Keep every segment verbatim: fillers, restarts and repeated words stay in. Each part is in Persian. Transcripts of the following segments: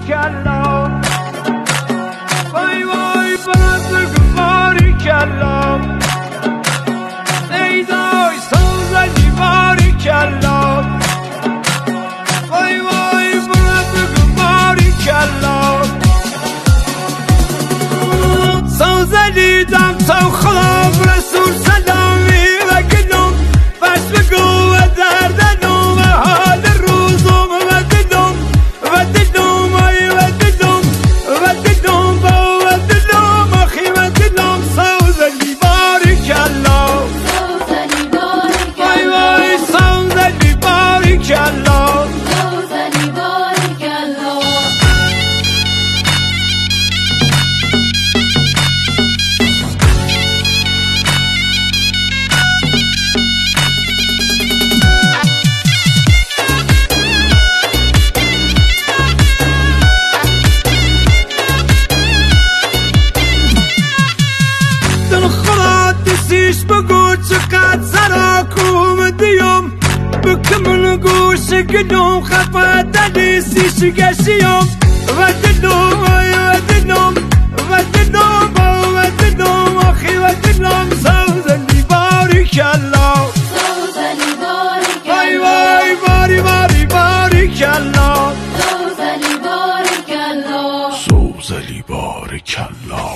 باریکلا وای وای بزرگ باریکلا سیدای سوزلی باریکلا وای وای بزرگ باریکلا سوزلی دم تو خدا رسول سلامی و گلوم بس بگو و دردنم و حال روزم و دلم و دلم ای و دلم و دلم با و دلم آخی و دلم سوزلی باریکلا سوزلی باریکلا وای وای سوزلی باریکلا سوزلی باریکلا سیش بگو چقدر سراکوم دیم بکمون گوش گلوم خفه دلی سیش گشیم و دلوم و دلوم و دلوم و دلوم آخی و دلوم سوزلی باریکلا سوزلی باریکلا وای وای باری باری باریکلا سوزلی باریکلا سوزلی باریکلا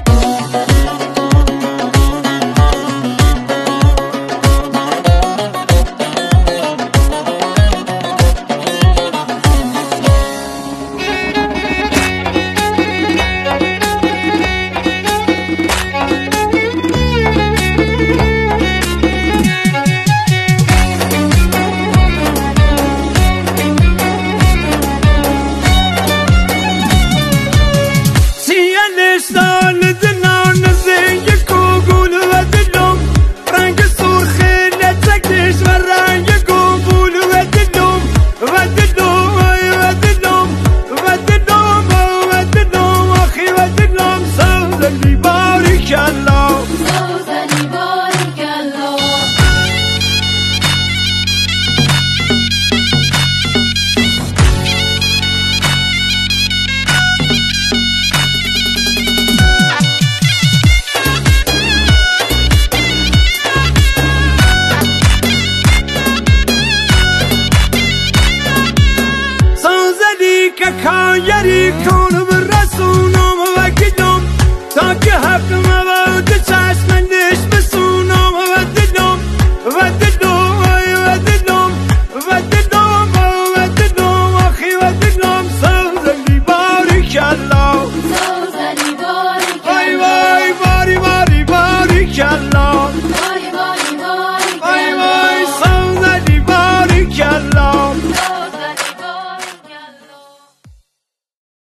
سال دلان زنگ کوگول و دلم رنگ سرخ لچکش و رنگ گوگول و دلم و دلم و دلم و دلم و دلم آخی و دلم سوزلی باریکلا سوزلی باریکلا که کایری کن